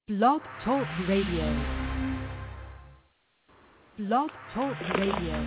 Blog Talk Radio. Blog Talk Radio.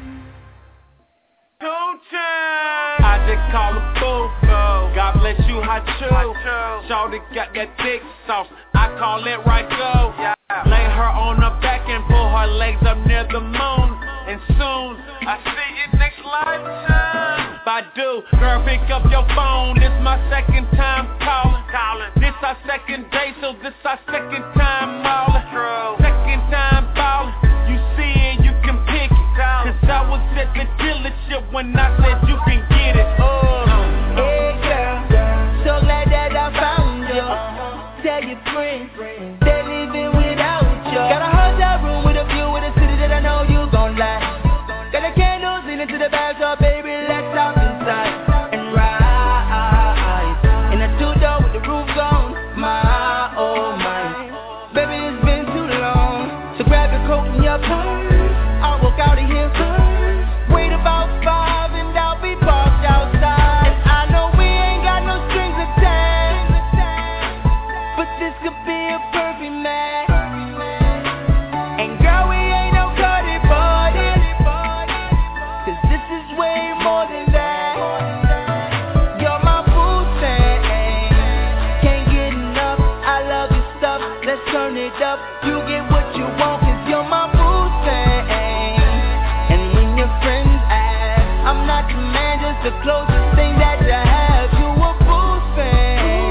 I just call a boo. God bless you, hot chew. Shawty got that thick sauce. I call it right go. Lay her on her back and pull her legs up near the moon. And soon I see you next lifetime. Badu, girl, pick up your phone. This my second time calling. This our second day, so this our second time mauling. Second time ballin'. You see it, you can pick it. Cause I was at the dealership when I said you can get it. Hey girl, so glad that I found you. Tell your friends, they're living without you. Got a hotel room with a view of the city that I know you gon' like. Got the candles leaning to the back, so baby, let's hop inside and ride. In a two-door with the roof gone, my oh my. Baby, it's been too long, so grab your coat and your purse. I'll walk out of here first. Wait about 5 and I'll be parked outside. And I know we ain't got no strings attached, but this could be a perfect match. And girl, we ain't no cutty party, cause this is way more than that. You're my boo-thing, can't get enough. I love your stuff, let's turn it up. You get what you want, cause you're my boo-thing. And when your friends ask, I'm not your man, just the closest thing that you have to a boo-thing.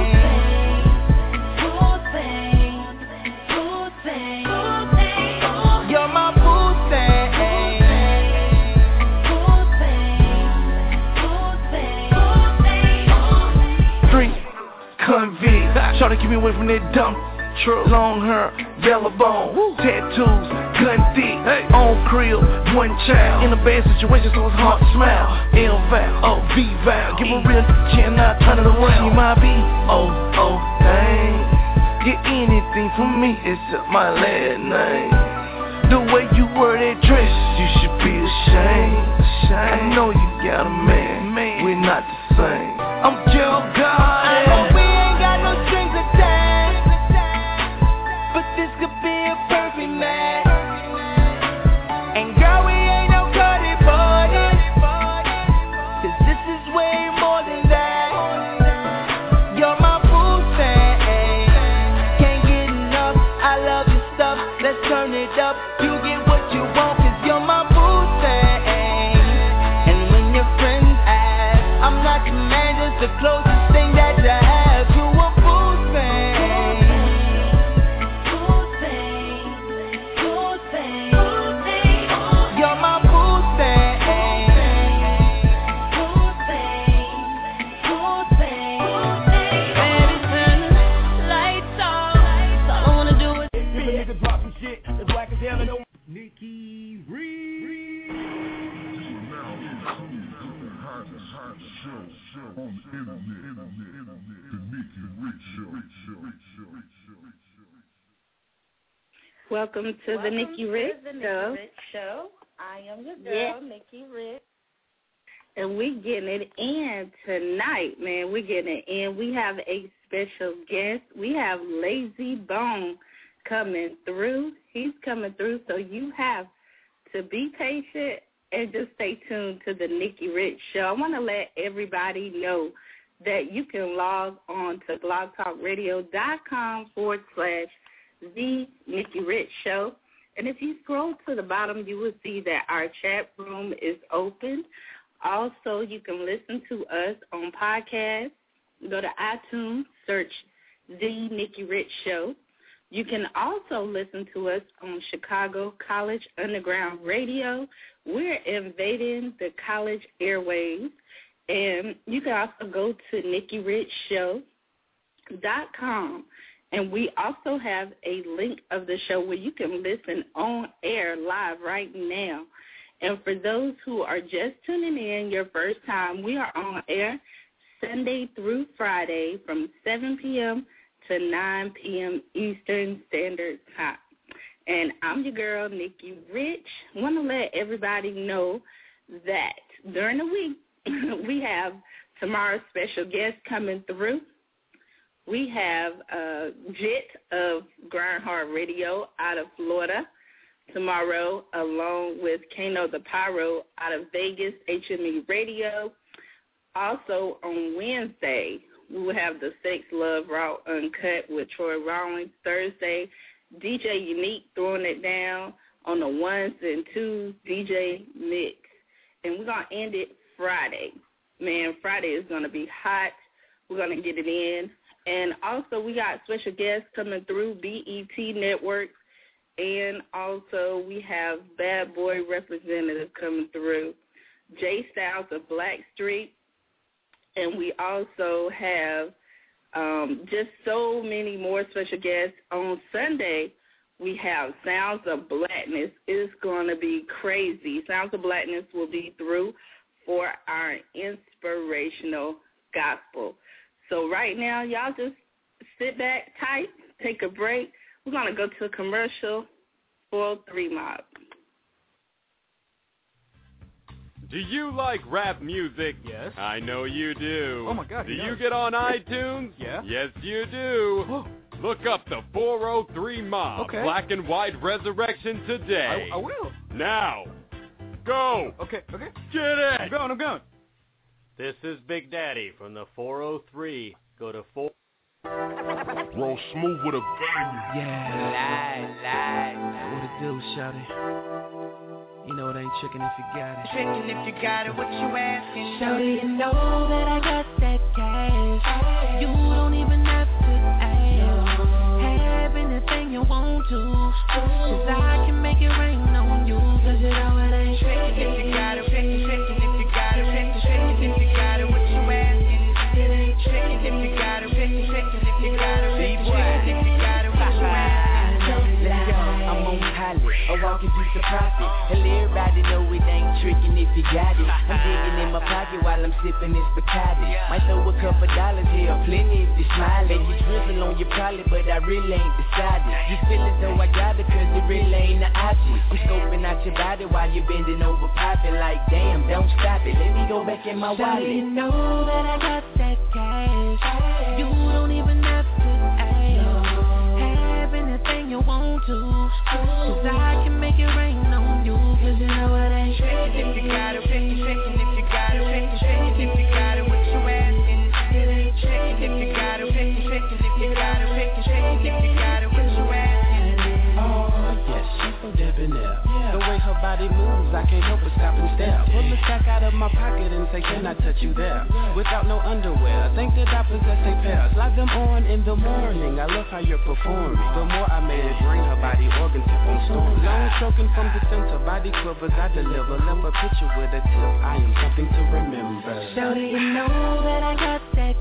You're my boo-thing. Street convict, try to keep me away from that dumb. Long hair, yellow bone, tattoos, gun thick, on crib, one child. In a bad situation, so it's hard to smile. L-Val, V-Val, give a real chin, not turn it around. You might be, dang. Get anything from me except my last name. The way you wear that dress, you should be ashamed. I know you got a man, we're not the same. I'm Joe God. We ain't got no strings attached, but this could be a perfect match. And girl, we ain't no cutty party, cause this is way more than that. You're my boo-thing, can't get enough. I love your stuff, let's turn it up. You get what you want, cause you're my boo-thing. And when your friends ask, I'm not your man, just the closest thing that you have to a boo-thing. You're my boo-thing. Baby, turn the lights off. All I wanna do is Niggas drop some shit that's whack as hell and don't. Nikki Reed. Welcome to the Nikki Rich Show. I am your girl, Nikki Rich. And we getting it in tonight, man. We getting it in. We have a special guest. We have Lazy Bone coming through. He's coming through, so you have to be patient and just stay tuned to the Nikki Rich Show. I want to let everybody know that you can log on to blogtalkradio.com/The Nikki Rich Show. And if you scroll to the bottom, you will see that our chat room is open. Also, you can listen to us on podcasts. Go to iTunes, search The Nikki Rich Show. You can also listen to us on Chicago College Underground Radio. We're invading the college airwaves. And you can also go to NikkiRichShow.com. And we also have a link of the show where you can listen on air live right now. And for those who are just tuning in your first time, we are on air Sunday through Friday from 7 p.m. to 9 p.m. Eastern Standard Time. And I'm your girl, Nikki Rich. I want to let everybody know that during the week, we have tomorrow's special guest coming through. We have Jit of Grindhard Radio out of Florida. Tomorrow, along with Kano the Pyro out of Vegas, HME Radio. Also, on Wednesday, we will have the Sex Love Raw Uncut with Troy Rawlings. Thursday, DJ Unique throwing it down on the ones and twos, DJ Mix. And we're going to end it Friday. Man, Friday is going to be hot. We're going to get it in. And also, we got special guests coming through, BET Network. And also, we have Bad Boy Representative coming through, Jay Styles of Blackstreet. And we also have just so many more special guests. On Sunday, we have Sounds of Blackness. It's going to be crazy. Sounds of Blackness will be through for our inspirational gospel. So right now, y'all just sit back tight, take a break. We're going to go to a commercial. 403 Mob. Do you like rap music? Yes. I know you do. Oh, my God. Do you get on iTunes? Yeah. Yes, you do. Look up the 403 Mob Black and White Resurrection today. I will. Now. Go. Okay. Get it. I'm going. This is Big Daddy from the 403. Go to 4. Roll smooth with a banger. Yeah. What it do, shawty? You know it ain't chicken if you got it. Chicken if you got it, what you asking? Shawty, you know that I got that cash. You don't even have to ask. Have anything you want to. 'Cause I can make it rain on you. 'Cause you know it ain't chicken if you got it. Chicken if you got it. Chicken if you got it, what you asking? It ain't chicken if you got it. Chicken if you got it. Chicken if you got it, what you asking? Let's go, I'm on pilot, a walking piece of profit. And everybody know it ain't tricking if you got it. I'm digging in my pocket while I'm sipping this Bacardi. Might throw a couple dollars here, plenty if you smile. Make you drizzle on your pilot, but I really ain't decided. You feel as though I got it, 'cause it really ain't an option. I'm scoping out your body while you're bending over, popping like, damn, don't stop it. Let me go back in my wallet. Shawty, you know that I got that cash. You don't even have to ask. Have anything you want to. 'Cause I can make it rain on you. 'Cause you know it ain't chicken if you got it. Chicken if you got it. Chicken if you got it, what you asking? It ain't chicken if you got it. Chicken if you got it. Chicken if you got it, what you asking? Oh yes, she's so debonair. The way her body moves, I can't help but stop and stare. Pull the sack out of my pocket and say, can I touch you there? Without no underwear, think that I possess a pair. Slide them on in the morning, I love how you're performing. The more I made it ring, her body organ tip on storm. Long stroking from the center, body quivers, I deliver. Left a picture with a tip, I am something to remember. Shawty, you know that I got that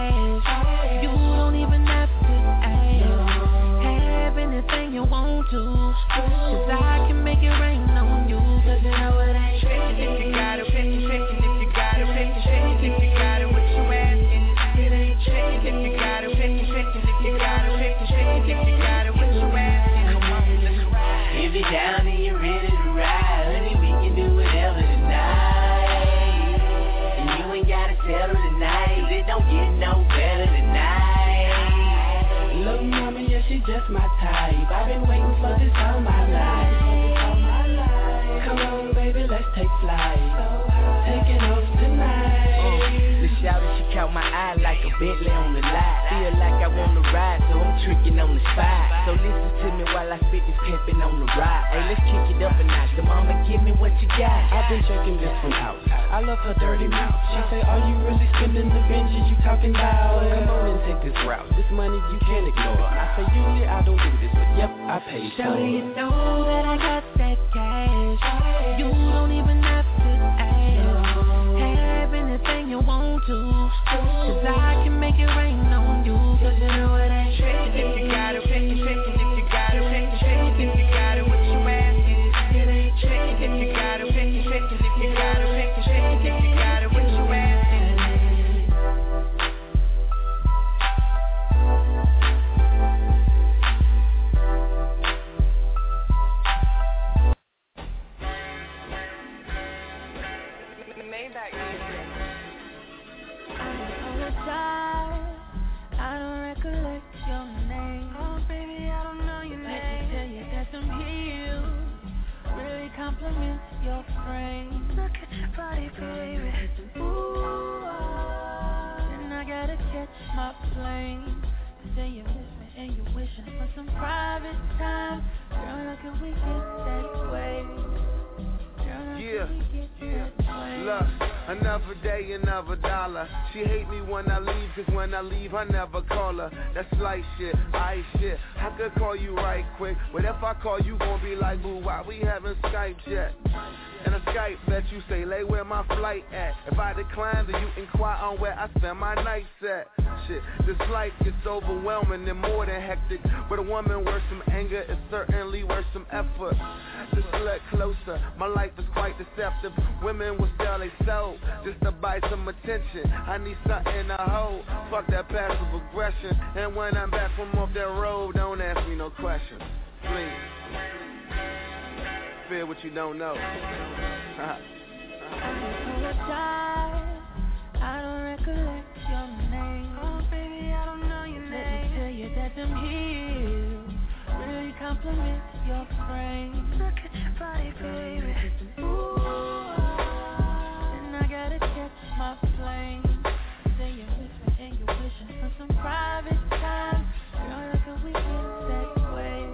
cash. You don't even have to ask. Have anything you want to. 'Cause I can make it rain on you. 'Cause you know it ain't chicken if you got it. Chicken if you got it. Chicken if you got it, what you asking? It ain't chicken if you got it. Chicken if you got it. Chicken if you got it, what you asking? Come on, let's ride. If you're down and you're ready to ride, honey, we can do whatever tonight. And you ain't gotta settle tonight, 'cause it don't get no better tonight. Little mama, yeah, she just my type. I've been waiting for this all my life. Come on, baby, let's take flight. Take it off tonight. The shouter, she caught my eye like a Bentley on the lot. Feel like I wanna ride, so I'm tricking on the spot. So listen to me while I spit this pimpin' on the ride. Hey, let's kick it up a notch. The mama, give me what you got. I've been checking this one out. I love her dirty mouth. She say, are you really spending the binges you talking about? Come on and take this route. This money you can't ignore. I say usually I don't do this, but yep, I pay for it. Shawty, you know that I got that cash. You don't even have to ask. Have anything you want to. 'Cause I can make it rain on you. 'Cause you know it ain't chicken if you got it. Chicken if you got it. Chicken if you got it, what you asking? It ain't chicken if you got it. Chicken if you got it. Chicken if you got it, what you asking? could we get that way? Girl, yeah, could we get that way? Look, another day, another dollar. She hate me when I leave, cause when I leave, I never call her. That's slight shit, ice shit. I could call you right quick, but if I call you, gon' be like, boo, why we haven't Skype yet? And a Skype that you say, lay where my flight at. If I decline, then you inquire on where I spend my nights at. Shit, this life gets overwhelming and more than hectic. But a woman worth some anger is certainly worth some effort. Just look closer, my life is quite deceptive. Women will sell they soul just to buy some attention. I need something to hold, fuck that passive aggression. And when I'm back from off that road, don't ask me no questions, please. Fear what you don't know. I apologize, I don't recollect your name. Oh baby, I don't know your name. Let me tell you that them heels really compliment your frame. Look at your body, baby. Ooh, and I gotta catch my flame. Say you're missing and you're wishing for some private time. Girl, how could we get that way?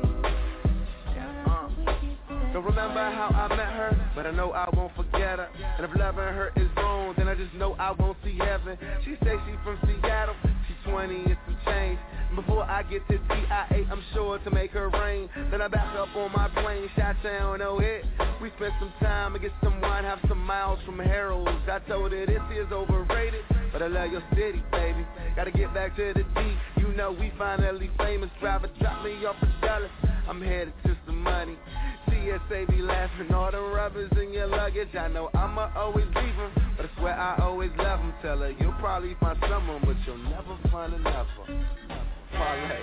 Don't remember how I met her, but I know I won't forget her. And if loving her is wrong, then I just know I won't see heaven. She say she from Seattle, she's 20 and some change. And before I get to TIA, I'm sure to make her rain. Then I back up on my plane, Chi-Town, no hit. We spent some time and get some wine, have some miles from Harold's. I told her this is overrated, but I love your city, baby. Gotta get back to the D, you know we finally famous. Driver drop me off a Dallas, I'm headed to some money. TSA be laughing, all the rubbers in your luggage. I know I'ma always leave them, but I swear I always love them. Tell her you'll probably find someone, but you'll never find another. Parlay.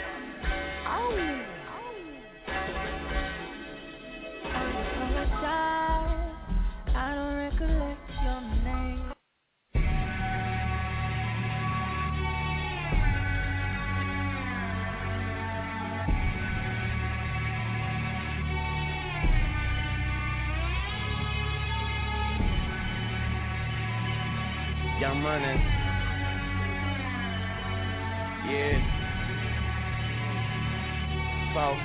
I apologize, I don't recollect your name. Young Money. Yeah. So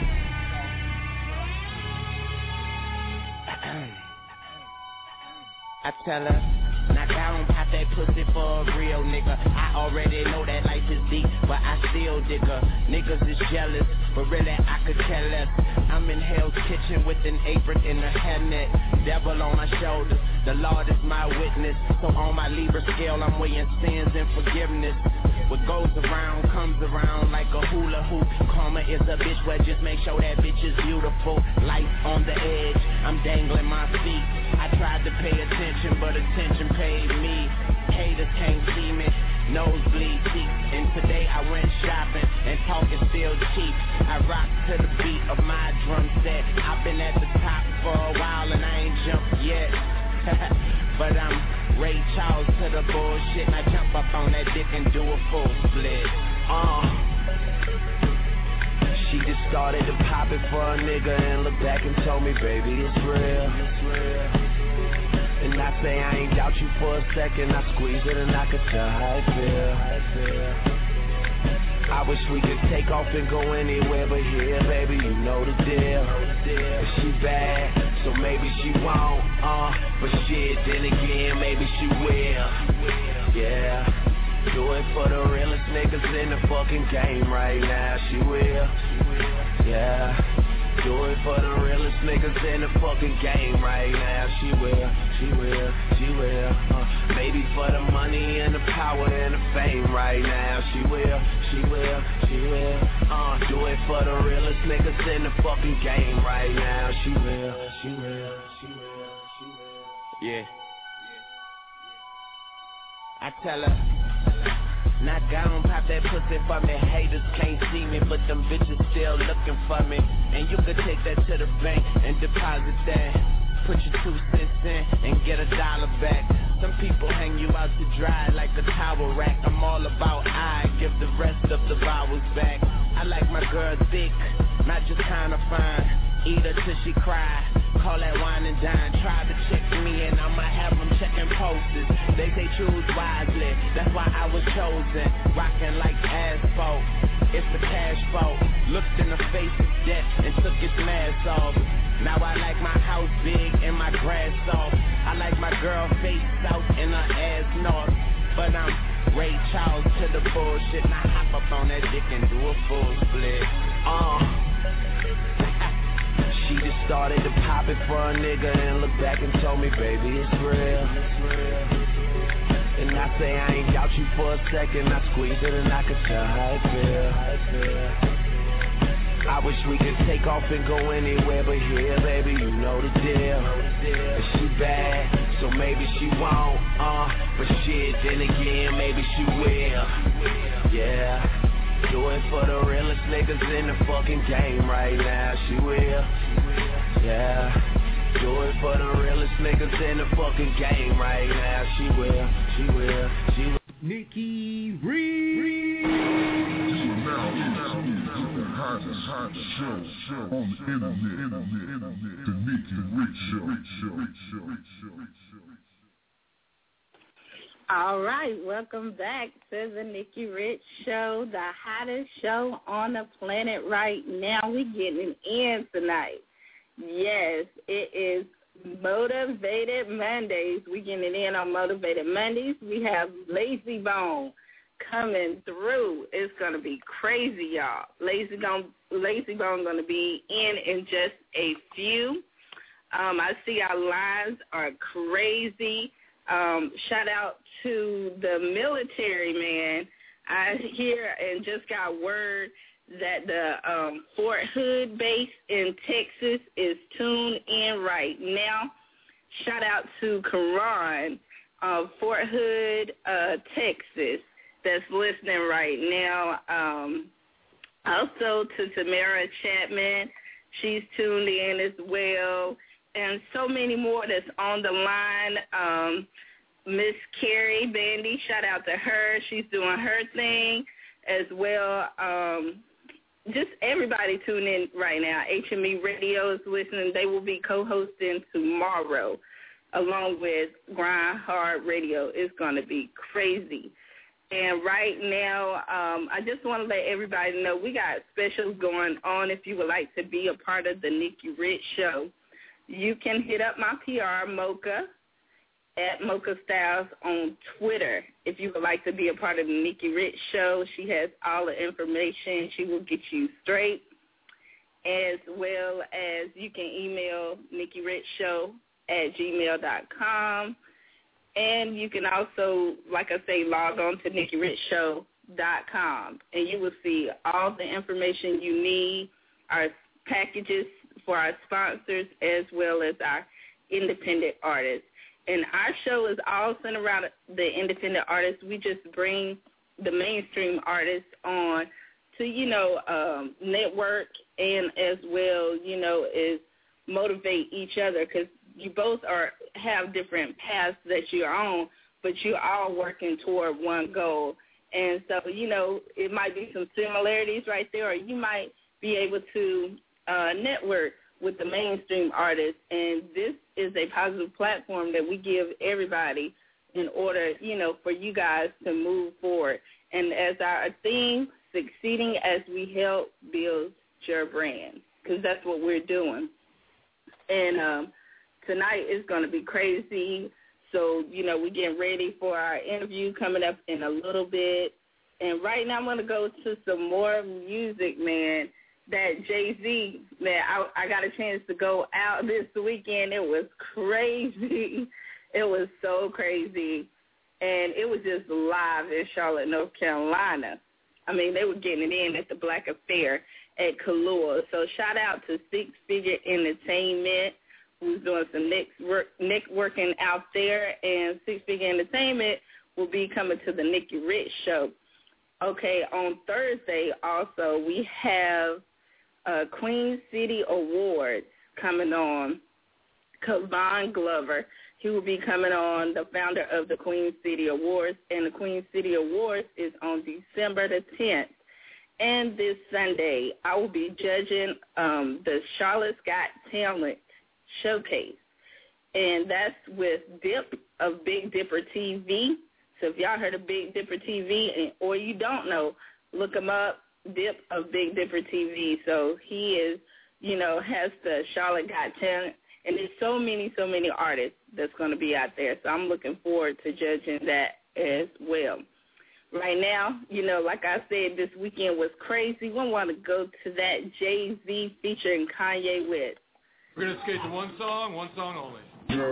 I tell her, knock down, pop that pussy for a real nigga. I already know that life is deep, but I still dig her. Niggas is jealous, but really I could care less. I'm in Hell's Kitchen with an apron and a hairnet. Devil on my shoulders, the Lord is my witness. So on my Libra scale, I'm weighing sins and forgiveness. What goes around comes around like a hula hoop. Karma is a bitch, well just make sure that bitch is beautiful. Life on the edge, I'm dangling my feet. I tried to pay attention, but attention paid me. Haters can't see me, nosebleed seats. And today I went shopping, and talk is still cheap. I rock to the beat of my drum set. I've been at the top for a while and I ain't jumped yet. But I'm Ray Charles to the bullshit, and I jump up on that dick and do a full split. She just started to pop it for a nigga and looked back and told me, baby, it's real. And I say I ain't doubt you for a second. I squeeze it and I could tell how it feel. I wish we could take off and go anywhere but here, baby, you know the deal. But she bad, so maybe she won't, but shit, then again, maybe she will. Yeah, do it for the realest niggas in the fucking game right now, she will. Yeah, do it for the realest niggas in the fucking game right now, she will. Maybe for the money and the power and the fame right now, she will. Do it for the realest niggas in the fucking game right now, she will. Yeah. I tell her, knock down, pop that pussy for me. Haters can't see me, but them bitches still looking for me. And you could take that to the bank and deposit that. Put your 2 cents in and get $1 back. Some people hang you out to dry like a towel rack. I'm all about I give the rest of the vowels back. I like my girl thick, not just kinda fine. Eat her till she cry, call that wine and dine. Try to check me and I'ma have them checking posters. They say choose wisely, that's why I was chosen. Rockin' like asphalt, it's the cash fault. Looked in the face of death and took his mask off. Now I like my house big and my grass soft. I like my girl face south and her ass north. But I'm Ray Charles to the bullshit. Now hop up on that dick and do a full split. She just started to pop it for a nigga and looked back and told me, baby, it's real. And I say I ain't doubt you for a second. I squeeze it and I can tell how it feel. I wish we could take off and go anywhere, but here, baby, you know the deal. And she bad, so maybe she won't, but shit, then again, maybe she will. Yeah, do it for the realest niggas in the fucking game right now. She will. Yeah, do it for the realest niggas in the fucking game right now. She will. She will. She will. Nikki Reed. Hottest show on the internet, the Nikki Rich Show. All right, welcome back to the Nikki Rich Show, the hottest show on the planet right now. We're getting in tonight. Yes, it is Motivated Mondays. We're getting in on Motivated Mondays. We have Lazy Bone coming through. It's going to be crazy, y'all. Lazy Bone going to be in just a few. I see our lines are crazy. Shout out to the military, man. I hear and just got word that the Fort Hood base in Texas is tuned in right now. Shout out to Karan, Fort Hood, Texas, that's listening right now. Also to Tamara Chapman, she's tuned in as well, and so many more that's on the line. Miss Carrie Bandy, shout out to her. She's doing her thing as well. Just everybody tune in right now. HME Radio is listening. They will be co-hosting tomorrow along with Grind Hard Radio. It's going to be crazy. And right now, I just want to let everybody know we got specials going on. If you would like to be a part of the Nikki Rich Show, you can hit up my PR, Mocha, at Mocha Styles on Twitter. If you would like to be a part of the Nikki Rich Show, she has all the information. She will get you straight, as well as you can email nikkirichshow@gmail.com. And you can also, like I say, log on to nikkirichshow.com, and you will see all the information you need, our packages for our sponsors, as well as our independent artists. And our show is all centered around the independent artists. We just bring the mainstream artists on to, network and as well, is motivate each other, because you both have different paths that you're on, but you're all working toward one goal. And so, it might be some similarities right there, or you might be able to network with the mainstream artists. And this is a positive platform that we give everybody in order, for you guys to move forward. And as our theme, succeeding as we help build your brand, because that's what we're doing. And tonight is going to be crazy. So, we're getting ready for our interview coming up in a little bit. And right now I'm going to go to some more music, man. That Jay-Z, man, I got a chance to go out this weekend. It was crazy. It was so crazy. And it was just live in Charlotte, North Carolina. I mean, they were getting it in at the Black Affair at Kahlua. So shout out to Six Figure Entertainment, who's doing some networking out there, and Six Figure Entertainment will be coming to the Nikki Rich Show. Okay, on Thursday also we have Queen City Awards coming on. Kevon Glover, he will be coming on, the founder of the Queen City Awards, and the Queen City Awards is on December the 10th. And this Sunday, I will be judging the Charlotte's Got Talent Showcase, and that's with Dip of Big Dipper TV. So if y'all heard of Big Dipper TV, or you don't know, look him up, Dip of Big Dipper TV. So he is has the Charlotte Got Talent. And there's so many artists that's going to be out there. So I'm looking forward to judging that as well. Right now, like I said, this weekend was crazy. We want to go to that Jay-Z featuring Kanye West. We're going to skate to one song only.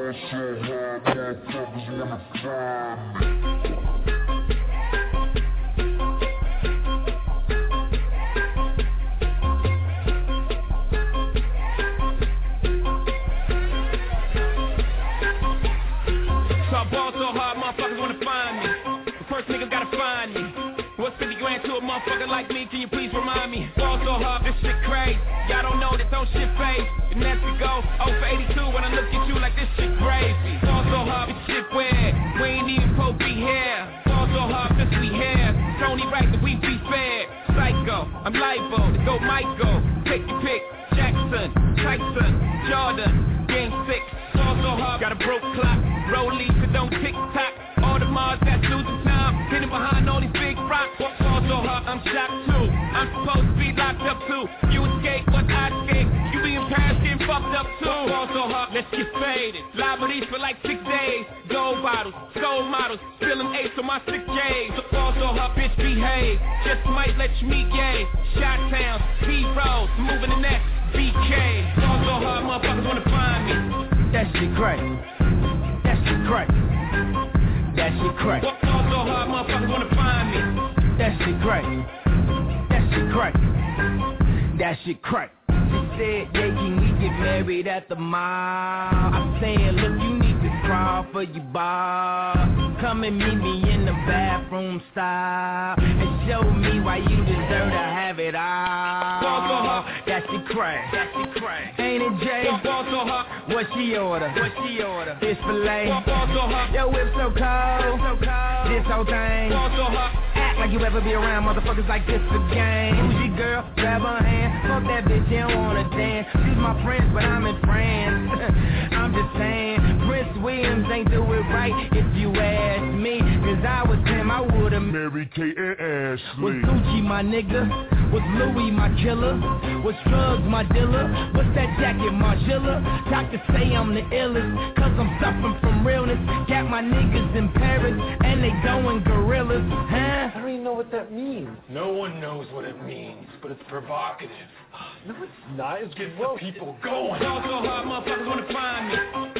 Ball so hard, motherfuckers wanna find me. The first nigga gotta find me. What's 50 grand to a motherfucker like me? Can you please remind me? Ball so hard, this shit crazy. Y'all don't know this, don't shit fade. And that's to go 0 for 82 when I look at you like this shit crazy. Ball so hard, this shit weird. We ain't even supposed to be here. Ball so hard, this we here. Tony right that we be fair. Psycho, I'm liable to go Michael. Take your pick. Jackson, Tyson, Jordan, Game 6. Ball so hard, got a broke clock. Rollies that don't tick-tock. All the Mars that's losing time. Hidden behind all these big rocks. Fall so hard, I'm shocked too. I'm supposed to be locked up too. You escape, but I escape. You be in Paris getting fucked up too. Fall so hard, let's get faded. Liberties for like 6 days. Gold bottles, soul models. Spilling ace on my 6 J's. Fall so hard, bitch, behave. Just might let you meet gay. Shot towns, P-Rolls, moving the next BK. Fall so hard, motherfuckers wanna find me. That shit crack. That shit crack. That shit crack. Fall so hard, motherfuckers wanna find me. That shit crack. That shit crack. That shit crack. She said, yeah, can we get married at the mall? I said, look, you need to crawl for your bar. Come and meet me in the bathroom style and show me why you deserve to have it all. That shit crack. That shit crack. Ain't it, Jay? What she order? What she order? Fish fillet. Yo, whip so cold. This whole thing. Act like you ever be around motherfuckers like this again. Who's your girl? Grab her hand. Fuck that bitch, you don't wanna dance. She's my friend, but I'm in France. I'm just saying, Prince Williams ain't do it right if you ask me. Cause I was him, I would've married Kate and Ashley. Was Gucci my nigga? Was Louis my killer? Was drugs my dealer? What's that jacket, Margilla? Doctors say I'm the illest, cause I'm suffering from realness. Got my niggas in Paris, and they going gorillas, huh? I don't even know what that means. No one knows what it means, but it's provocative. No, it's not. It gets the people going. Y'all so hard, motherfuckers wanna find me.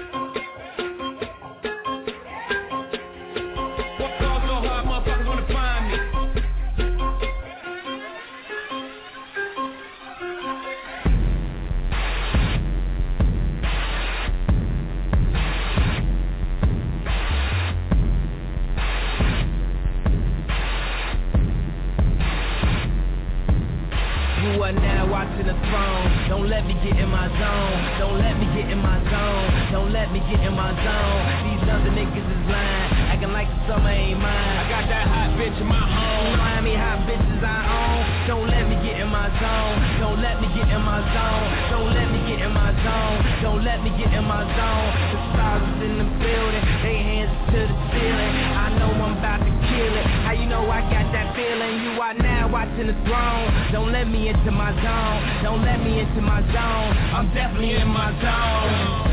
Now watching the throne. Don't let me get in my zone. Don't let me get in my zone. Don't let me get in my zone. These other niggas is lying, acting like the summer ain't mine. I got that hot bitch in my home. Miami hot bitches I own. Don't let me get in my zone. Don't let me get in my zone. Don't let me get in my zone. Don't let me get in my zone. The stars is in the building. They hands to the ceiling. I know I'm about to kill it. How you know I got that feeling? You are now watching the throne. Don't let me into my zone. Don't let me into my zone. I'm definitely in my zone.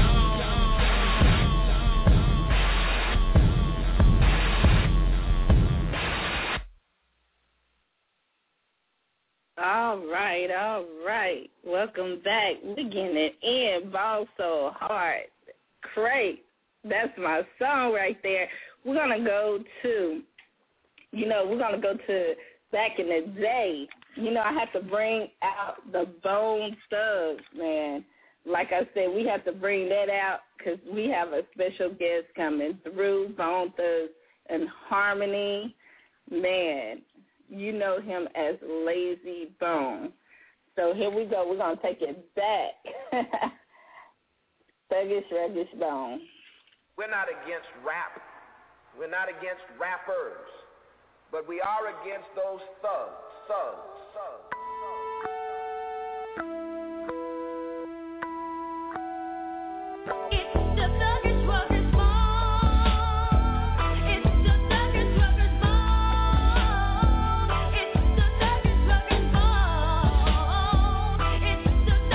All right. Welcome back. We're getting it in. Ball so hard. Great. That's my song right there. We're going to go to, back in the day. I have to bring out the Bone Thugs, man. Like I said, we have to bring that out because we have a special guest coming through, Bone Thugs and Harmony. Man, you know him as Lazy Bone. So here we go. We're going to take it back. Thuggish, Ruggish Bone. We're not against rap. We're not against rappers. But we are against those thugs. It's the Thuggish Ruggish Bone. It's the Thuggish Ruggish Bone. It's the Thuggish Ruggish Bone. It's the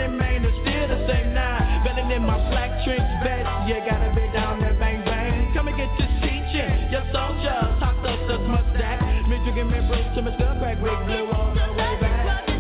remain still the same now. Belling in my black trench vest, you gotta be down there, bang bang. Come and get this teaching, your soldiers, hot stuff, the mustache. Me drinking me bruise to my stuff, crack, big blue all the way back.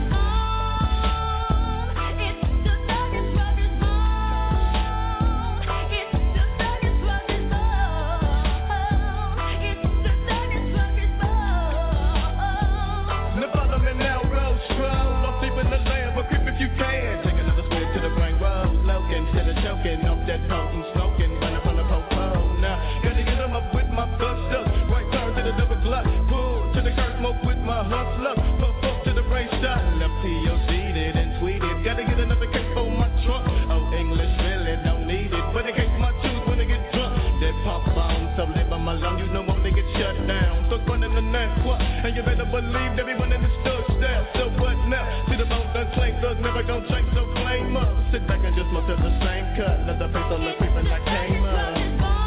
You can take another split to the brain road, loking, instead of choking off that potent smoking, run up on the popo. Now, gotta get them up with my buster, right turn to the double clutch, pull to the curve, smoke with my hustler, puff up to the brain shot, left POC'd it and tweeted, gotta get another case for my trunk. Oh, English really don't need it, but in case my shoes when they get drunk, they pop on, so live on my lung, you know won't they get shut down. So running the next one, and you better believe everyone in the stuck down. So what now? See the boat done claim thugs never gon' change, so flame up. Sit back and just look at the same cut. Let the face on the creepin' I came up.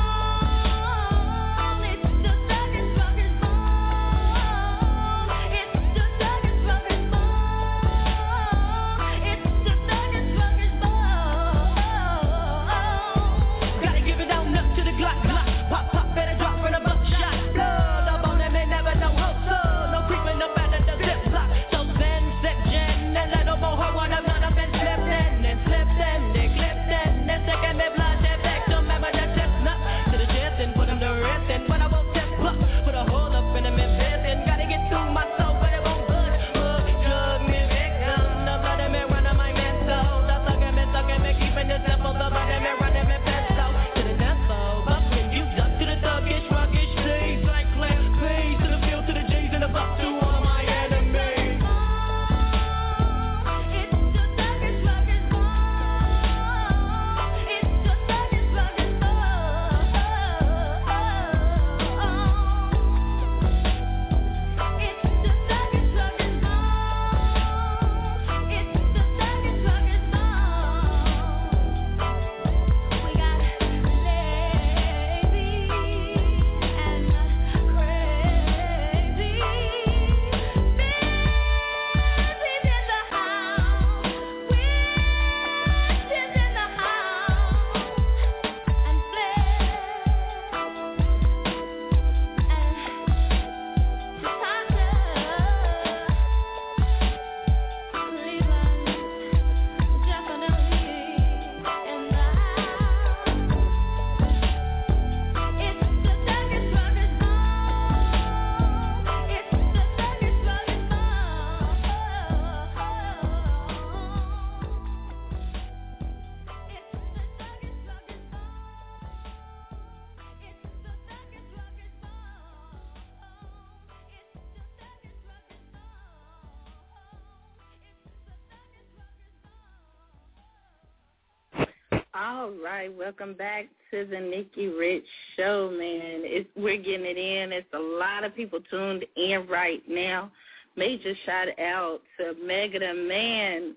All right, welcome back to the Nikki Rich Show, man. We're getting it in. It's a lot of people tuned in right now. Major shout out to Mega the Man.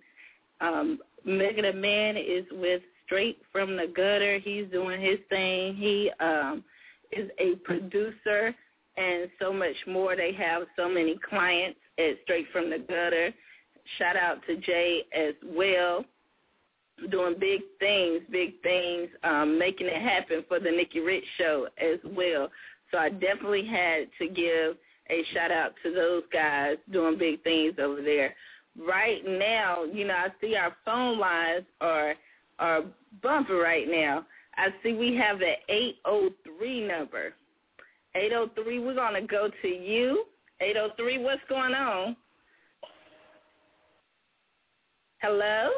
Mega the Man is with Straight from the Gutter. He's doing his thing. He is a producer and so much more. They have so many clients at Straight from the Gutter. Shout out to Jay as well. Doing big things, making it happen for the Nikki Rich Show as well. So I definitely had to give a shout-out to those guys doing big things over there. Right now, you know, I see our phone lines are bumping right now. I see we have the 803 number. 803, we're going to go to you. 803, what's going on? Hello?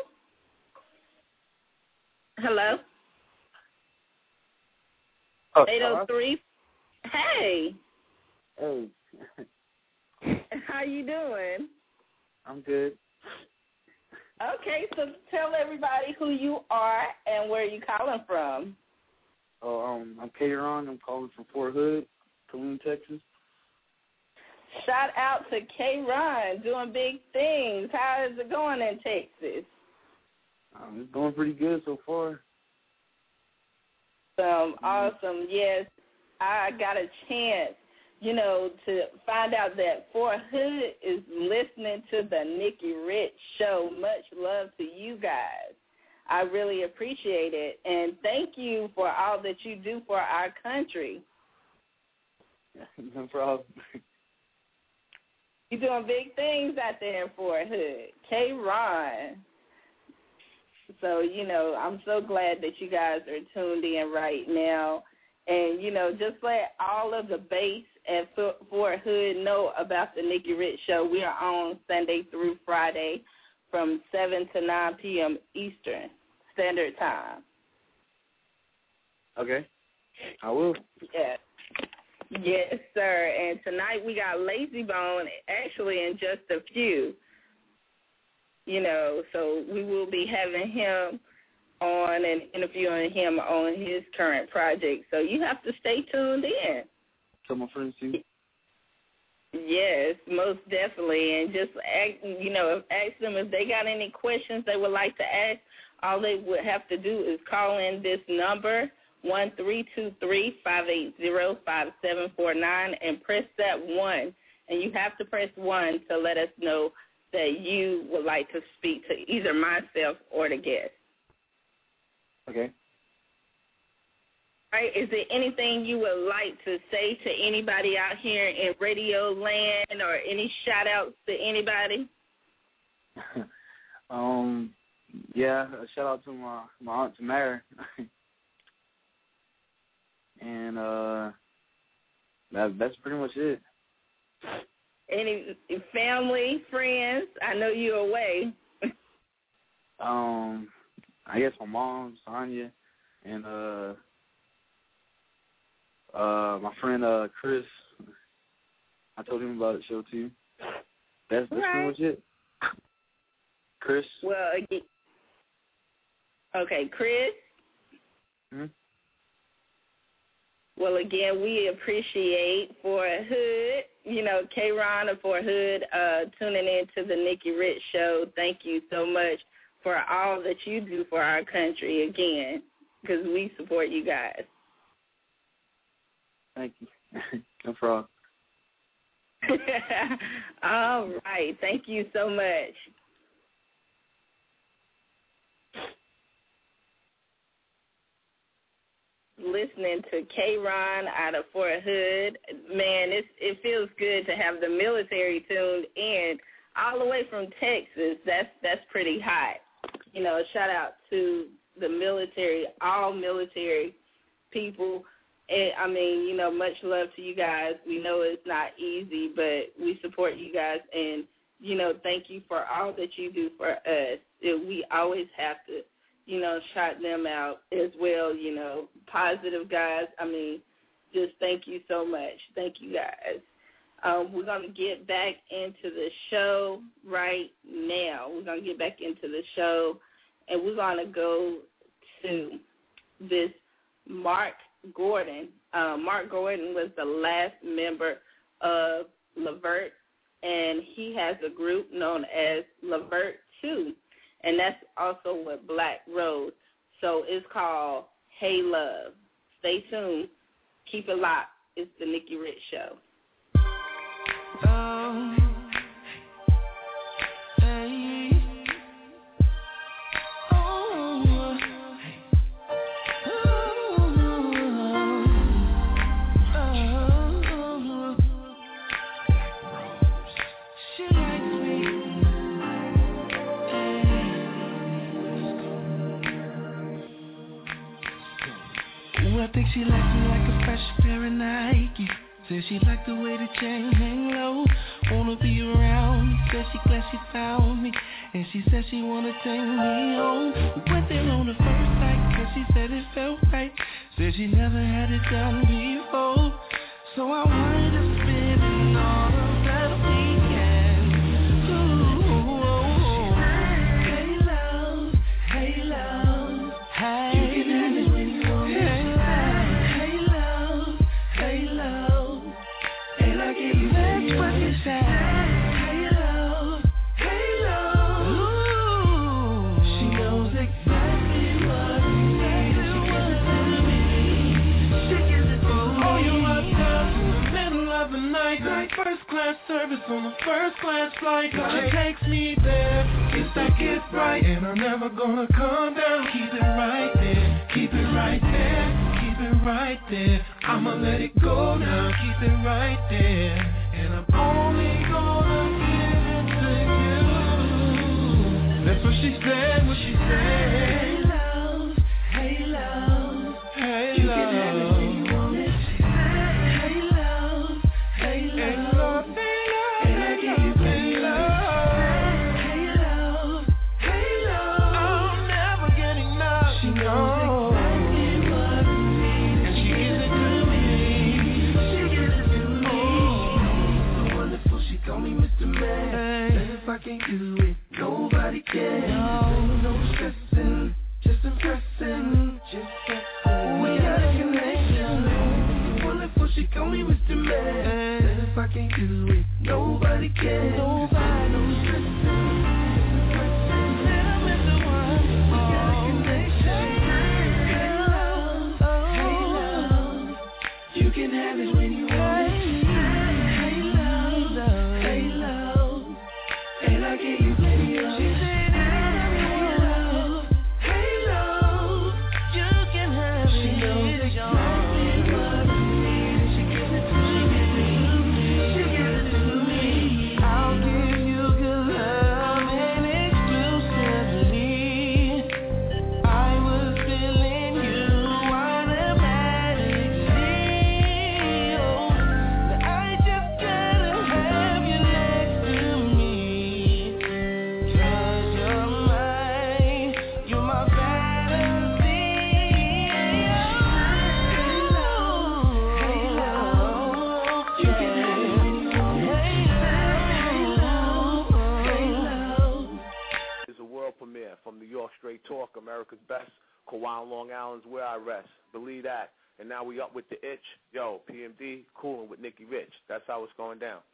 Hello? 803. Hey. Hey. How you doing? I'm good. Okay, so tell everybody who you are and where you calling from. Oh, I'm K-Ron. I'm calling from Fort Hood, Killeen, Texas. Shout out to K-Ron, doing big things. How is it going in Texas? It's going pretty good so far. Awesome. Yes, I got a chance you know, to find out that Fort Hood is listening to the Nikki Rich Show. Much love to you guys. I really appreciate it. And thank you for all that you do for our country. No problem. You're doing big things out there in Fort Hood. K-Ron. So, you know, I'm so glad that you guys are tuned in right now. And, you know, just let all of the base at Fort Hood know about the Nikki Rich Show. We are on Sunday through Friday from 7 to 9 p.m. Eastern Standard Time. Okay. I will. Yeah. Yes, sir. And tonight we got Lazy Bone, actually in just a few. You know, so we will be having him on and interviewing him on his current project. So you have to stay tuned in. Tell my friends too. Yes, most definitely. And just, ask them if they got any questions they would like to ask. All they would have to do is call in this number, 1-323-580-5749, and press that 1. And you have to press 1 to let us know that you would like to speak to either myself or the guest. Okay. All right. Is there anything you would like to say to anybody out here in Radio Land, or any shout-outs to anybody? Yeah, a shout-out to my Aunt Tamara. And that's pretty much it. Any family, friends? I know you're away. I guess my mom, Sonia, and my friend Chris. I told him about the show too. That's pretty much it. Chris. Well, okay, Chris. Hmm? Well, again, we appreciate Fort Hood, K-Ron of Fort Hood, tuning in to the Nikki Rich Show. Thank you so much for all that you do for our country, again, because we support you guys. Thank you. No problem. All right. Thank you so much. Listening to K-Ron out of Fort Hood. Man, it feels good to have the military tuned in all the way from Texas. That's pretty hot. Shout out to the military, all military people. And, much love to you guys. We know it's not easy, but we support you guys. And, thank you for all that you do for us. We always have to, shout them out as well, positive guys. Just thank you so much. Thank you, guys. We're going to get back into the show right now. We're going to get back into the show, and we're going to go to this Mark Gordon. Mark Gordon was the last member of Levert, and he has a group known as Levert 2, and that's also with Black Rose. So it's called Hey Love. Stay tuned. Keep it locked. It's the Nikki Rich Show. I think she likes me like a fresh pair of Nike. Said she liked the way the chain hang low. Wanna be around. Said she glad she found me. And she said she wanna take me home. We went there on the first night, cause she said it felt right. Said she never had it done before. So I wanted to spend all of that weekend. Ooh, hey love, hey love, hey. You can have it when you want it. Hey love, hey love, and I give you that's what you say. Hey love, hey love. Ooh, she knows exactly what to say. She gives it to me. She gives it to me. Oh, you love girls in the middle of first class service on a first class flight. Gonna takes me there, get that gift right, and I'm never gonna come down. Keep it right there, keep it right there, keep it right there. I'ma let it go now, keep it right there, and I'm only gonna give it to you. That's what she said, what she said. Hey love, hey love, hey you love. Can have it when you want it. She said, hey love, hey love, hey love, and I give you hey love, hey love, hey love. I'm never getting enough. She knows exactly what I need, and she gives it to me. She gives it to me. So wonderful, she call me Mr. Man. And if I can't do it, nobody can. No stressing, just impressing, just guessing. We got a connection. So wonderful, she call me Mr. Man. And if I can't do it, nobody can. Nobody, no stressing. You can have it when you want it. Hey love, hey love, and I give you plenty of. She said, hey love, you can have it. She knows exactly what I need, and she gives it to me. She gives it to me. I'll give you good love and exclusively. I was feeling you automatically. I just gotta have you next to me, 'cause you're my fantasy. Hey love, you can have it when you want it. Hey love, It's a world premiere from New York Straight Talk, America's Best. Kawhi, Long Island's where I rest. Believe that. And now we up with the itch. Yo, PMD, coolin' with Nicky Rich. That's how it's going down.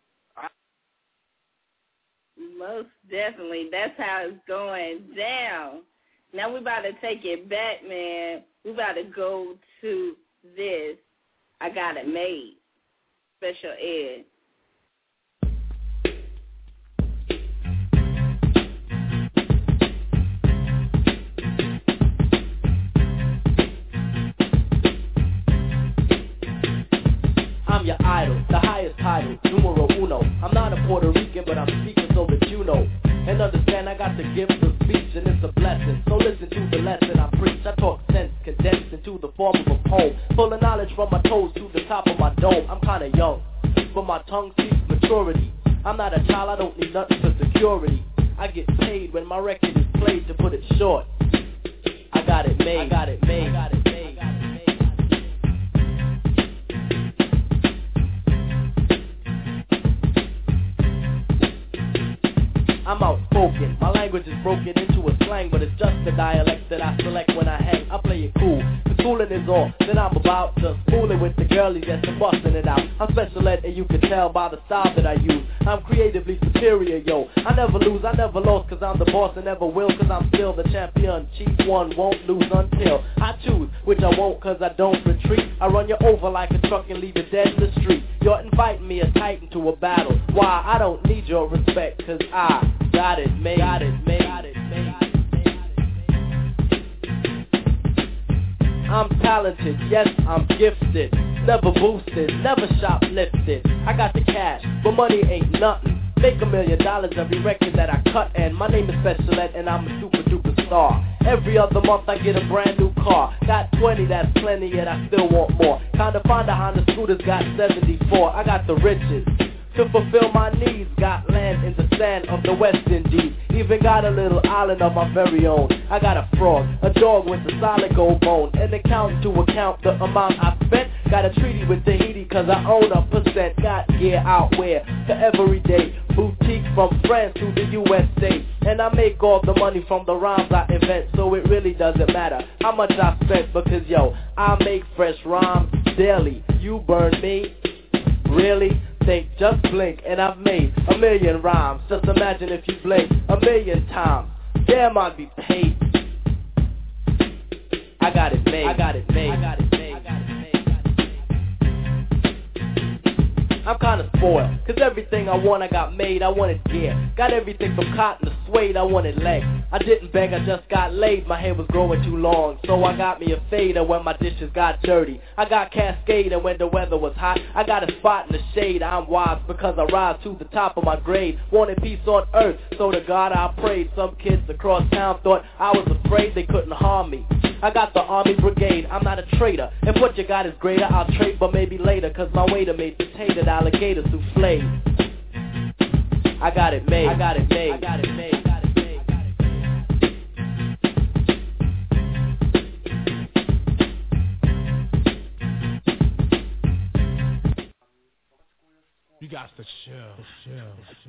Most definitely. That's how it's going down. Now we about to take it back, man. We about to go to this. I Got It Made. Special ed. I'm your idol, the highest title, numero uno. I'm not a Puerto Rican, but I'm speaking so that you know. And understand I got the gift of speech, and it's a blessing. So listen to the lesson I preach. I talk sense condensed into the form of a poem, full of knowledge from my toes to the top of my dome. I'm kinda young, but my tongue speaks maturity. I'm not a child, I don't need nothing for security. I get paid when my record is played, to put it short. I got it made, I got it made, I got it made. I'm outspoken, my language is broken into a slang, but it's just the dialect that I select when I hang. I play it cool, the schooling is all that I'm about to fool it with the girlies that's busting it out. I'm special ed and you can tell by the style that I use. I'm creatively superior, yo. I never lose, I never lost, cause I'm the boss and never will, cause I'm still the champion. Chief one, won't lose until I choose, which I won't cause I don't retreat. I run you over like a truck and leave you dead in the street. You're inviting me a titan to a battle. Why? I don't need your respect, cause I got it made, got it made, got it made. I'm talented, yes, I'm gifted. Never boosted, never shoplifted. I got the cash, but money ain't nothing. Make $1 million every record that I cut, and my name is Special Ed, and I'm a super duper star. Every other month I get a brand new car. Got 20, that's plenty, and I still want more. Kinda find a Honda Scooter's got 74. I got the riches to fulfill my needs. Got land in the sand of the West Indies. Even got a little island of my very own. I got a frog, a dog with a solid gold bone, an account to account the amount I spent. Got a treaty with Tahiti cause I own a percent. Got gear out wear for every day. Boutique from France to the USA. And I make all the money from the rhymes I invent. So it really doesn't matter how much I spent, because yo, I make fresh rhymes daily. You burn me? Really? Think, just blink, and I've made 1 million rhymes. Just imagine if you blink 1 million times. Damn, I'd be paid. I got it made, I got it made, I got it made, I got it made. I'm kinda spoiled. Cause everything I want, I got made, I wanted gear. Got everything from cotton to suede, I wanted legs. I didn't beg, I just got laid, my hair was growing too long. So I got me a fader when my dishes got dirty. I got Cascade and when the weather was hot. I got a spot in the shade, I'm wise because I rise to the top of my grade. Wanted peace on earth, so to God I prayed. Some kids across town thought I was afraid they couldn't harm me. I got the army brigade, I'm not a traitor. If what you got is greater, I'll trade, but maybe later. Cause my waiter made potato alligator souffle. I got it made, I got it made, I got it made. You got to chill.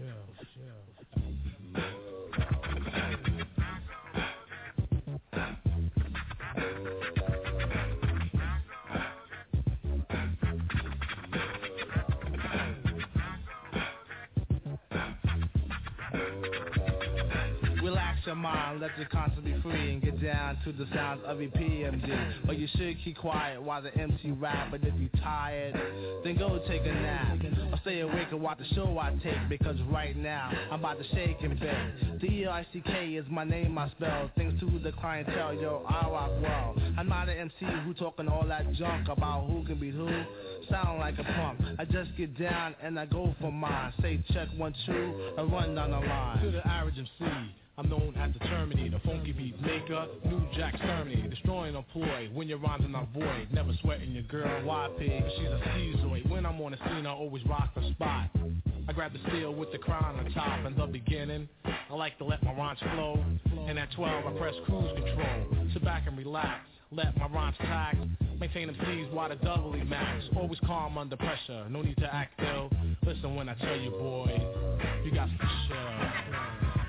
Relax your mind, let your conscience be free and get down to the sounds of your PMD. But you should keep quiet while the MC rap. But if you tired, then go take a nap. Or stay awake and watch the show I take. Because right now, I'm about to shake and bake. D-E-I-C-K is my name I spell. Thanks to the clientele, yo, I rock well. I'm not an MC who talking all that junk about who can beat who. Sound like a punk. I just get down and I go for mine. Say check 1, 2, and run down the line. To the average MC, I'm known as the Terminator, funky beat maker, New Jack Terminator, destroying a ploy. When your rhymes are not void, never sweating your girl, YP, she's a schizoid. When I'm on the scene, I always rock the spot. I grab the steel with the crown on top. In the beginning, I like to let my rhymes flow. And at 12, I press cruise control. Sit back and relax, let my rhymes tack. Maintain them C's while the doubly max. Always calm under pressure, no need to act ill. Listen when I tell you, boy, you got to chill.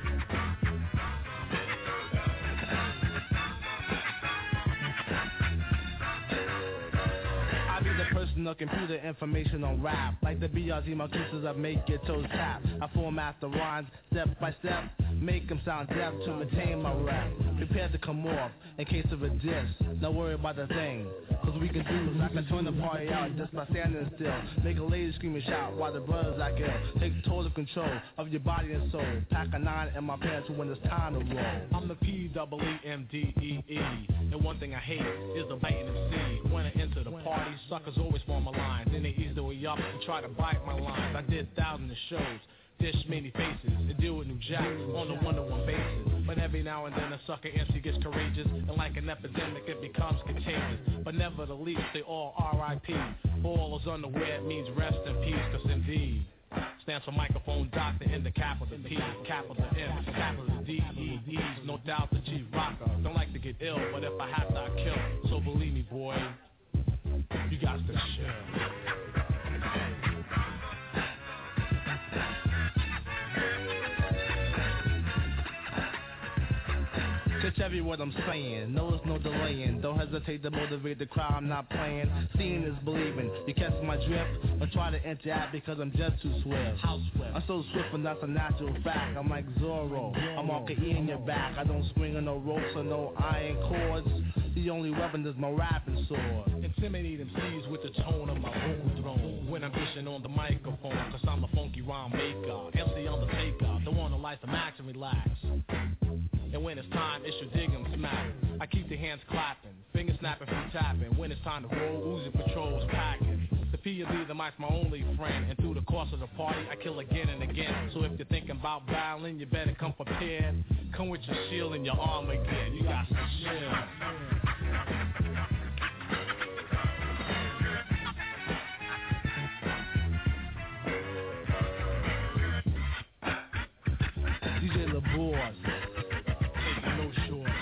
Personal computer information on rap. Like the BRZ Marquesas, I make your toes tap. I format the rhymes step by step, make them sound deaf to maintain my rap. Prepare to come off in case of a diss. Don't worry about the thing, cause we can do is I can turn the party out just by standing still. Make a lady scream and shout while the brothers I kill. Take total control of your body and soul. Pack a 9 in my pants when it's time to roll. I'm the P-E-E-M-D-E-E. And one thing I hate is the biting MC. When I enter the party, suckers always form a line. Then they ease the way up and try to bite my lines. I did thousands of shows, dish many faces, and deal with New Jack on a one-to-one basis. But every now and then a sucker MC gets courageous, and like an epidemic it becomes contagious. But never the least, they all R.I.P. For all is unaware, it means rest in peace, cause indeed stands for microphone doctor in the capital P, capital M, capital D, E, E's, no doubt the G rocker. Don't like to get ill, but if I have to, I kill. So believe me, boy, you got to chill. Catch every word I'm saying, no it's no delaying. Don't hesitate to motivate the crowd, I'm not playing. Seeing is believing, you catch my drift. Don't try to interact because I'm just too swift. I'm so swift and that's a natural fact. I'm like Zorro, I'm all E in your back. I don't swing on no ropes or no iron cords. The only weapon is my rapping sword. Intimidate MCs with the tone of my vocal throne. When I'm dishing on the microphone, cause I'm a funky rhyme maker. MC on the taker, the one who likes to max and relax. And when it's time, it's your dig 'em smack. I keep the hands clapping, fingers snapping from tapping. When it's time to roll, Uzi patrols packing. The P&B, the mic's my only friend. And through the course of the party, I kill again and again. So if you're thinking about battling, you better come prepared. Come with your shield and your armor gear. You got some chill. DJ LaBourse. No shorts.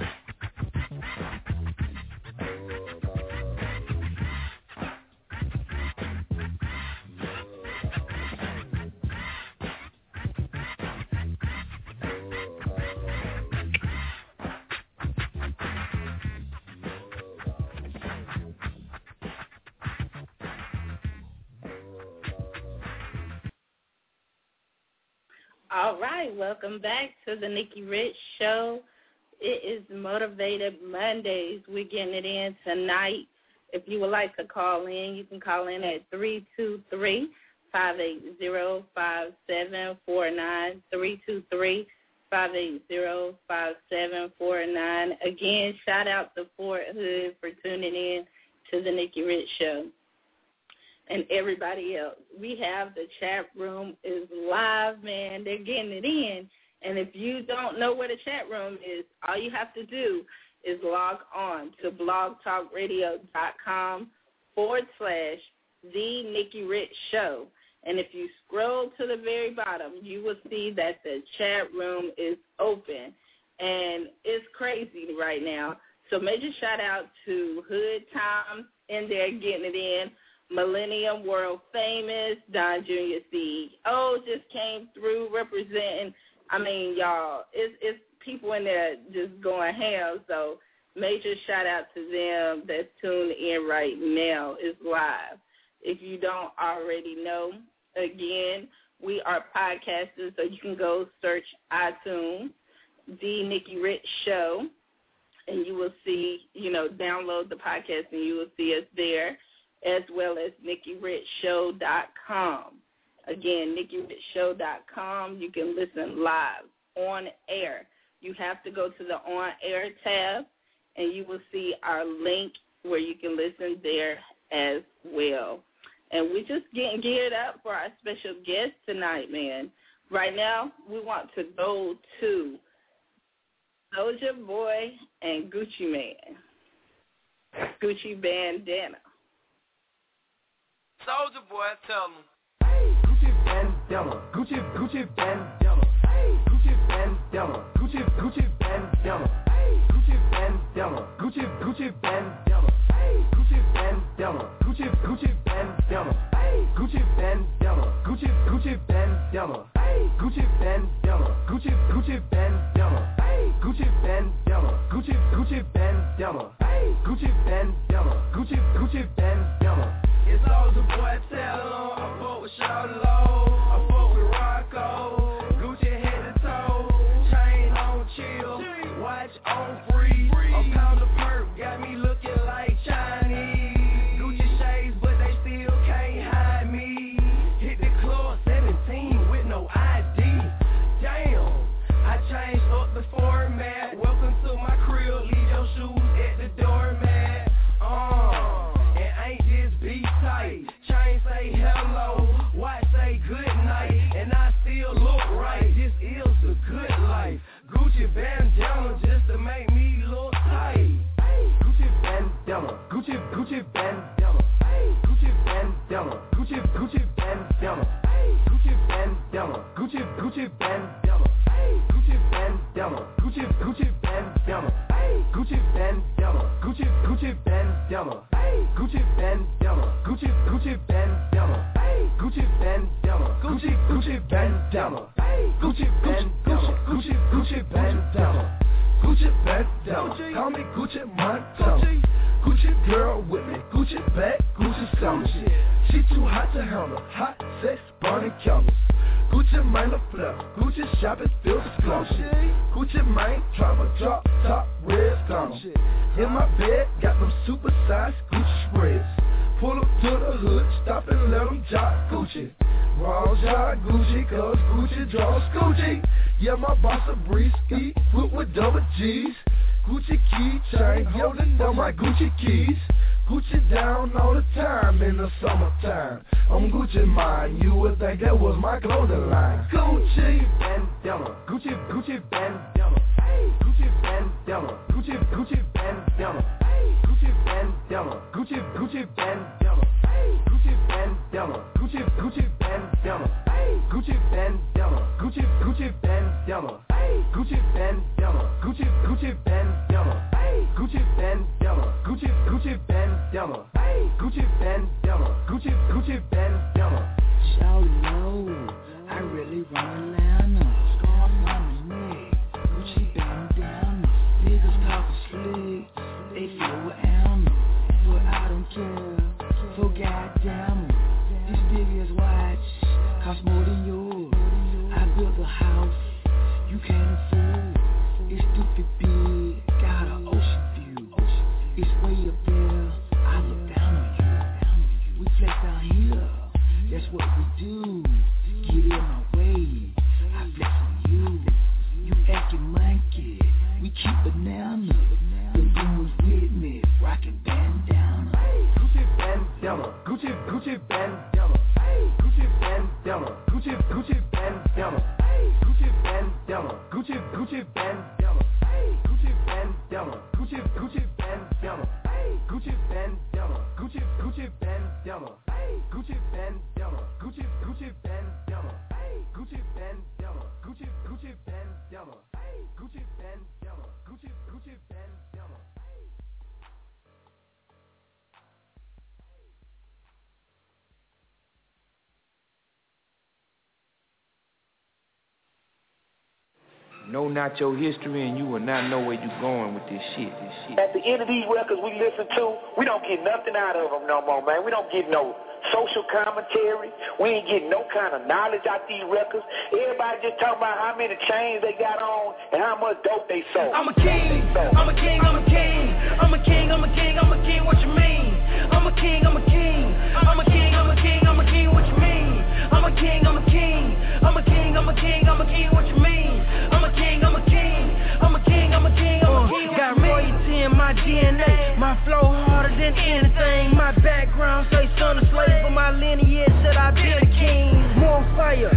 All right, welcome back to the Nikki Rich Show. It is Motivated Mondays. We're getting it in tonight. If you would like to call in, you can call in at 580-5749-323, 580-5749. Again, shout out to Fort Hood for tuning in to the Nikki Rich Show. And everybody else. We have the chat room is live, man. They're getting it in. And if you don't know where the chat room is, all you have to do is log on to blogtalkradio.com/The Nikki Rich Show. And if you scroll to the very bottom, you will see that the chat room is open. And it's crazy right now. So major shout out to Hood Times in there getting it in. Millennium World Famous, Don Jr. CEO just came through representing. I mean, y'all, it's people in there just going ham. So major shout out to them that's tuned in right now. It's live. If you don't already know, again, we are podcasters, so you can go search iTunes, The Nikki Rich Show, and you will see, download the podcast and you will see us there, as well as NikkiRichShow.com. Again, NikkiRichShow.com. You can listen live, on air. You have to go to the On Air tab, and you will see our link where you can listen there as well. And we're just getting geared up for our special guest tonight, man. Right now, we want to go to Soulja Boy and Gucci Mane. Gucci Bandana. Soulja Boy, tell him. Gucci bandana, Gucci bandana, Gucci bandana, Gucci bandana, Gucci bandana, Gucci bandana, Gucci bandana, Gucci bandana, Gucci bandana, Gucci bandana, Gucci bandana, Gucci bandana, Gucci bandana, Gucci bandana, Gucci bandana, Gucci bandana. It's Soulja Boy, tell him. I fuck with Shawty Low, I fuck with Rocco, Gucci head to toe, chain on chill, watch on free, a pound of perp got me looking like Chinese. Gucci shades, but they still can't hide me. Hit the club 17 with no ID. Damn, I changed up the format. Welcome to my crib, leave your shoes at the doormat. Chain say hello, watch say good night, and I still look right. This is a good life. Gucci bandana just to make me look tight. Gucci bandana, Gucci bandana, Gucci bandana, Gucci bandana, Gucci bandana, Gucci bandana, Gucci bandana, Gucci bandana, Gucci bandana, Gucci bandana, Gucci bandana, Gucci bandana, Gucci bandana, Gucci bandana, Gucci bandana, Gucci bandana, call me Gucci Montana, Gucci girl with me, Gucci bag, Gucci stomach. She too hot to handle, hot sex, burning candles. Gucci Mane a flip, Gucci shopping, still disclosure. Gucci Mane drive a drop top, red stomach. In my bed, got them super sized Gucci spreads. Pull up to the hood, stop and let them jog Gucci. Raw jog Gucci, cause Gucci draws Gucci. Yeah, my boss a breeze, equipped with double G's. Gucci key chain, holding down my Gucci keys. Gucci down all the time in the summertime. I'm Gucci Mane, you would think that was my clothing line. Gucci bandana, Gucci bandana, Gucci bandana, Gucci bandana, Gucci bandana, Gucci bandana, Gucci bandana, Gucci bandana, Gucci bandana, Gucci bandana, Gucci bandana, Gucci bandana, Gucci bandana, Gucci bandana, Gucci bandana, Gucci bandana. Shawty low, I really run Atlanta. Scar on the neck, Gucci bandana. Niggas talkin' slick, they feel with ammo, but I don't care. So goddamn, this big ass watch cost more than yours. I built a house you can't afford. It's stupid big, got an ocean view. It's way up there, I look down on you. We flex down here, that's what we do. Gucci bandana, Gucci bandana, Gucci bandana, Gucci bandana, Gucci bandana, Gucci bandana, Gucci bandana, Gucci bandana, Gucci bandana, Gucci bandana, Gucci bandana, Gucci bandana, Gucci bandana, Gucci bandana, Gucci bandana. Know not your history and you will not know where you're going with this shit. At the end of these records we listen to, we don't get nothing out of them no more, man. We don't get no social commentary. We ain't getting no kind of knowledge out these records. Everybody just talking about how many chains they got on and how much dope they sold. I'm a king, I'm a king, I'm a king, I'm a king, I'm a king, I'm a king, what you mean? I'm a king, I'm a king, I'm a king, I'm a king, I'm a king, what you mean? I'm a king, I'm a king, I'm a king, I'm a king, I'm a king, what you mean? I'm a king, I'm a king, I'm a king, I'm a king, I'm a king. Got royalty in my DNA, my flow harder than anything. My background say son of slave, but my lineage said I been a king. More fire,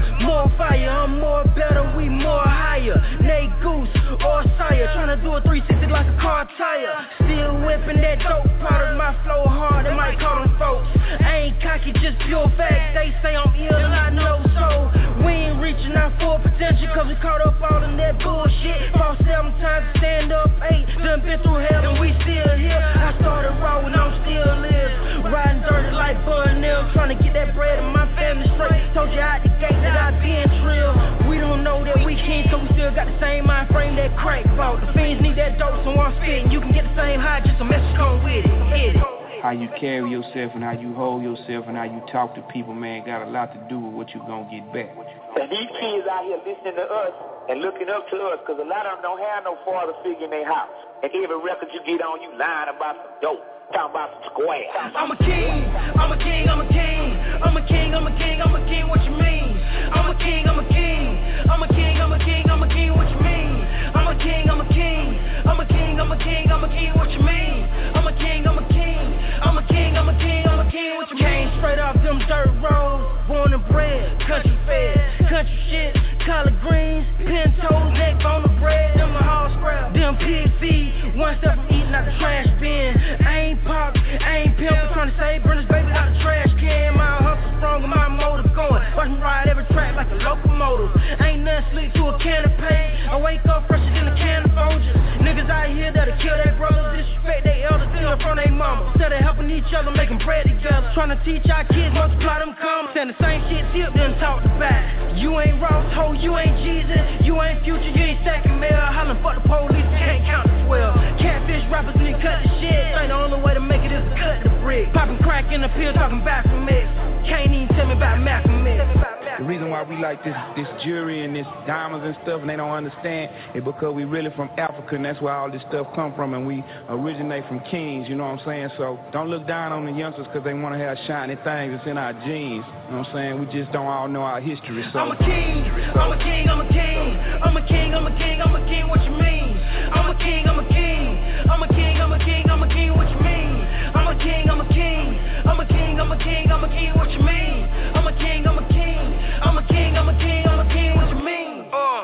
I'm more better, we more higher. Nate Goose or Sire, tryna do a 360 like a car tire. Still whipping that dope product, my flow hard, it might call them folks. I ain't cocky, just pure fact. They say I'm ill and I know so. We ain't reaching our full potential, cause we caught up all in that bullshit. Fall 7 times to stand up 8, done been through hell and we still here. I started raw and I'm still live, riding dirty like Bud Nil, trying to get that bread in my family straight. Told you out the gate that I been trill. We don't know that we king, so we still got the same mind frame that crack bought. The fiends need that dope, so I'm spitting. You can get the same high, just a message come with it. Hit it. How you carry yourself and how you hold yourself and how you talk to people, man, got a lot to do with what you gonna get back. And these kids out here listening to us and looking up to us, because a lot of them don't have no father figure in their house. And every record you get on, you lying about some dope, talking about some square. I'm a king, I'm a king, I'm a king, I'm a king, I'm a king, I'm a king, what you mean? I'm a king, I'm a king, I'm a king, I'm a king, I'm a king, what you mean? I'm a king, I'm a king, I'm a king, I'm a king, I'm a king, what you mean? I'm a king, I'm a king, I'm a king, I'm a king, I'm a king, what you mean? Came straight off them dirt roads, born and bred, country fed, country shit, collard greens, pintos, neck on the bread, them the hall scrap, them pig feet, one step from eating out the trash bin. I ain't pop, I ain't pimp, I'm trying to save Brenda's baby out the trash can. My hustle strong and my motor going, watch me ride every track like a locomotive. Ain't nothing slick to a can of paint, I wake up fresher than a can of Folgers. Niggas out here that'll kill their brothers, disrespect their elders, steal from their mama. Instead of helping each other, making bread together. Trying to teach our kids, multiply them commas. Saying the same shit Tip done talked about. You ain't Ross, ho, you ain't Jesus, you ain't Future, you ain't Stacking Mail. Hollin' fuck the police, can't count the 12. Catfish rappers need to cut the shit. Ain't the only way to make it is to cut the brick. Popping crack in the pill, talking back from mix. Can't even tell me about Malcolm X. The reason why we like this jewelry and this diamonds and stuff and they don't understand is because we really from Africa and that's where all this stuff come from and we originate from kings, you know what I'm saying? So don't look down on the youngsters because they want to have shiny things. It's in our genes, you know what I'm saying? We just don't all know our history. So I'm a king, I'm a king, I'm a king, I'm a king, I'm a king, I'm a king, what you mean? I'm a king, I'm a king, I'm a king, I'm a king, I'm a king, what you mean? I'm a king, I'm a king, I'm a king, I'm a king, I'm a king, what you mean? I'm a king, I'm a king, I'm a king, I'm a king, I'm a king, what you mean?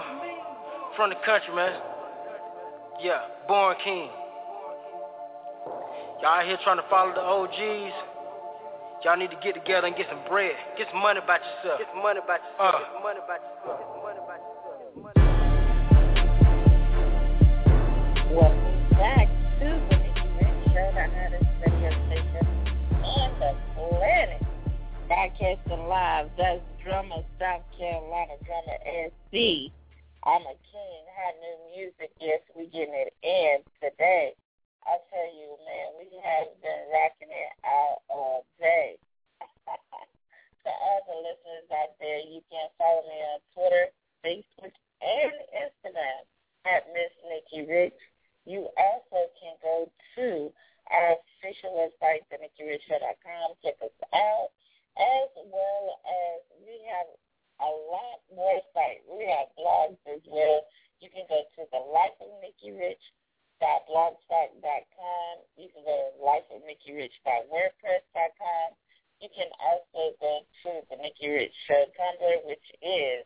From the country, man. Yeah, born king. Y'all out here trying to follow the OGs. Y'all need to get together and get some bread. Get some money about yourself. Get some money about yourself. Get some money about yourself. Get some money about yourself. Welcome back to the Nikki Rich Show, the hottest radio station on the planet. Broadcasting live, that's drummer, South Carolina drummer SC. I'm a king, hot new music, yes, we getting it in today. I tell you, man, we have been rocking it all day. To all the listeners out there, you can follow me on Twitter, Facebook, and Instagram at Miss Nikki Rich. You also can go to our official website, theNikkiRichShow.com. Check us out, as well as we have a lot more sites. We have blogs as well. You can go to the lifeofnikkirich.blogspot.com. You can go to lifeofnikkirich.wordpress.com. You can also go to the Nikki Rich Show Tumblr, which is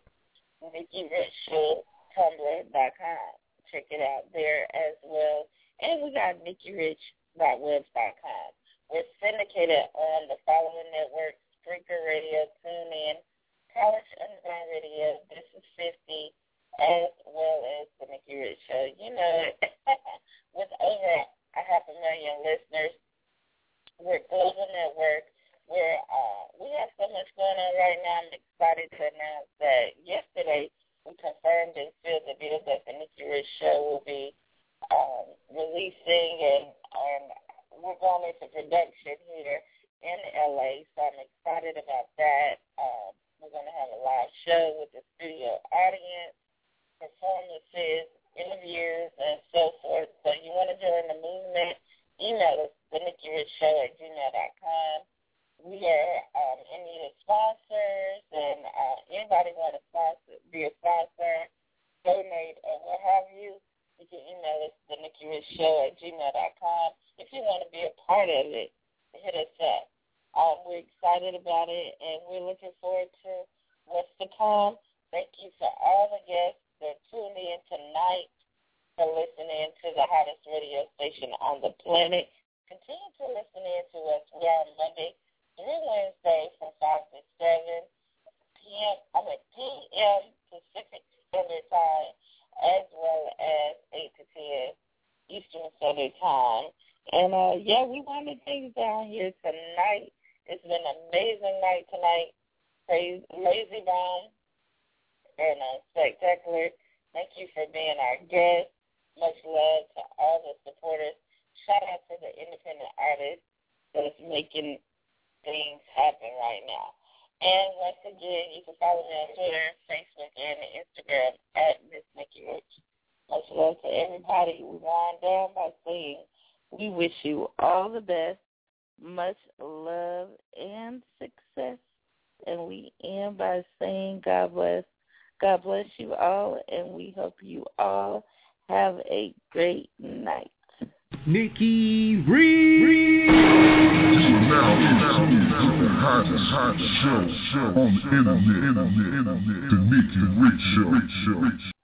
NikkiRichShowTumblr.com. Check it out there as well. And we got NikkiRich.webs.com. We're syndicated on the following networks: Spreaker Radio, TuneIn, College Underground Radio, This is 50, as well as the Nikki Rich Show. You know it. With over 500,000 listeners, we're a global network. We have so much going on right now. I'm excited to announce that yesterday we confirmed and sealed the deal that the Nikki Rich Show will be releasing, and we're going into production here in LA, so I'm excited about that. We're going to have a live show with the studio audience, performances, interviews, and so forth. So you want to join the movement, email us, thenikkirichshow@gmail.com. We are in need of sponsors, and anybody want to be a sponsor, donate, or what have you, you can email us, thenikkirichshow@gmail.com. If you want to be a part of it, hit us up. We're excited about it, and we're looking forward to what's to come. Thank you for all the guests that tuned in tonight, for listening to the hottest radio station on the planet. Continue to listen in to us. We are on Monday through Wednesday from 5 to 7 p.m. Pacific Standard Time, as well as 8 to 10 Eastern Standard Time. And, we wanted things down here tonight. It's been an amazing night tonight. Praise Lazy Bone and Spectacular. Thank you for being our guest. Much love to all the supporters. Shout out to the independent artists that's making things happen right now. And once again, you can follow me on Twitter, Facebook, and Instagram at Miss Nikki Rich. Much love to everybody. We wind down by saying we wish you all the best, much love and success. And we end by saying God bless. God bless you all, and we hope you all have a great night. Nikki Rich. Now, the hottest show on the internet, the Nikki Rich Show.